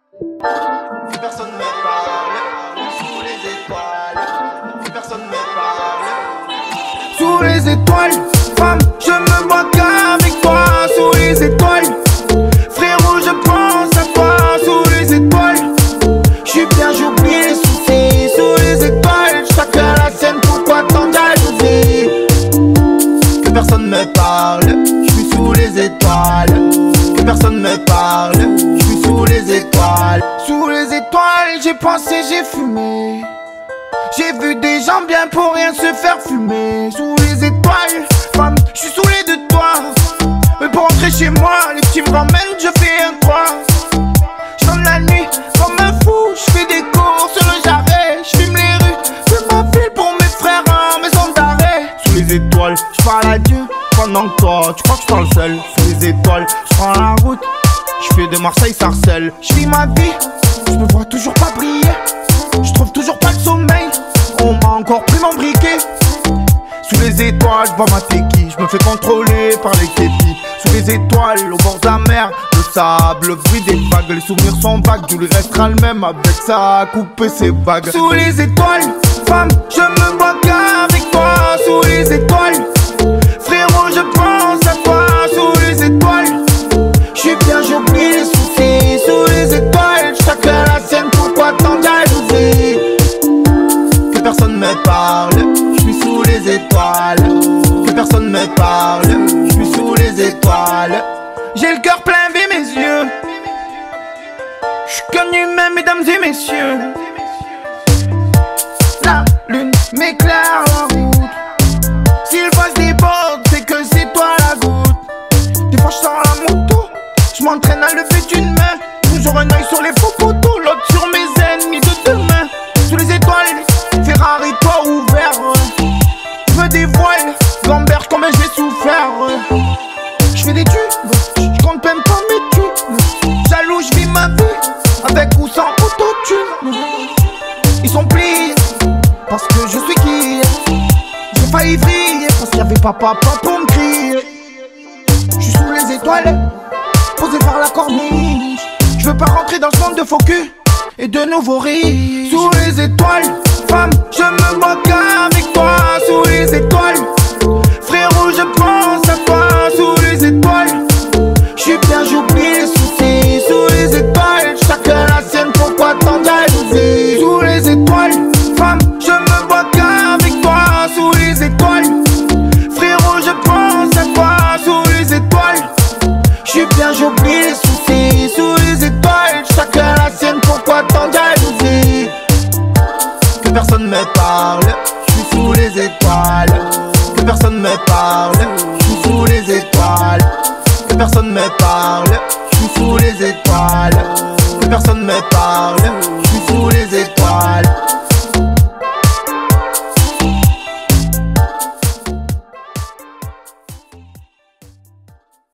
Que personne me parle, sous les étoiles. Que personne me parle. Sous les étoiles, femme, je me vois qu'avec toi. Sous les étoiles, frérot, je pense à toi. Sous les étoiles, j'suis bien, j'oublie les soucis. Sous les étoiles, chacun la sienne, pourquoi tant de jalousie? Que personne me parle, j'suis sous les étoiles. Que personne me parle, j'suis sous les étoiles. Sous les étoiles, j'ai pensé, j'ai fumé. J'ai vu des gens bien pour rien se faire fumer. Sous les étoiles, femme, j'suis saoulé de toi. Mais pour rentrer chez moi, les petits me ramènent, je fais un croix. J'sonne la nuit comme un fou, j'fais des courses sur le jarret. J'fume les rues de ma ville pour mes frères en maison d'arrêt. Sous les étoiles, j'parle à Dieu pendant que toi, tu crois que j'parle seul. Sous les étoiles, j'prends la route, j'fais de Marseille Sarcelles. J'vis ma vie, j'me vois toujours pas briller. J'trouve toujours pas le sommeil, on m'a encore pris mon briquet. Sous les étoiles, j'vois ma tequille, j'me fais contrôler par les képis. Sous les étoiles, au bord de la mer, le sable, le bruit des vagues. Les souvenirs sont vagues, Dieu lui restera le même avec ça, couper ses vagues. Sous les étoiles, femme, je me vois qu'avec toi. Sous les étoiles, frérot, je pense à toi. Sous les étoiles, j'suis bien, j'oublie les soucis. Sous les étoiles, chacun la sienne, pourquoi tant de jalousie? Que personne me parle, j'suis sous les étoiles. Que personne me parle, j'suis sous les étoiles. J'ai le cœur plein, vis mes yeux. J'suis qu'un humain, mesdames et messieurs. La lune m'éclaire la route. Si le vase déborde, c'est que c'est toi la goutte. Des fois j'sors la moto, j'm'entraîne à lever d'une main. Toujours un œil sur les faux poteaux, l'autre sur mes ennemis de demain. Sous les étoiles, Ferrari toit ouvert. Je me dévoile, gamberge comme j'ai souffert. J'fais des tubes, j'compte même pas mes tubes. Jaloux, j'vis ma vie, avec ou sans autotune. Ils sont pliés, parce que je suis qui. J'ai failli vriller, parce qu'il y avait papa pour me crier. J'suis sous les étoiles, posé par la corniche. J'veux pas rentrer dans ce monde de faux cul et de nouveaux riches. Sous les étoiles, femme, je me vois qu'avec toi. Sous les étoiles, frérot, je pense à toi. Sous les étoiles, j'suis bien, j'oublie les soucis. Sous les étoiles, chacun la sienne, pourquoi tant de jalousie? Sous les étoiles, femme, je me vois qu'avec toi. Sous les étoiles, frérot, je pense à toi. Sous les étoiles, j'suis bien, j'oublie les soucis. Sous les étoiles, chacun la sienne, pourquoi tant de jalousie? Que personne me parle, j'suis sous les étoiles. Que personne me parle, j'suis sous les étoiles. Que personne me parle, j'suis sous les étoiles. Que personne me parle, j'suis sous les étoiles.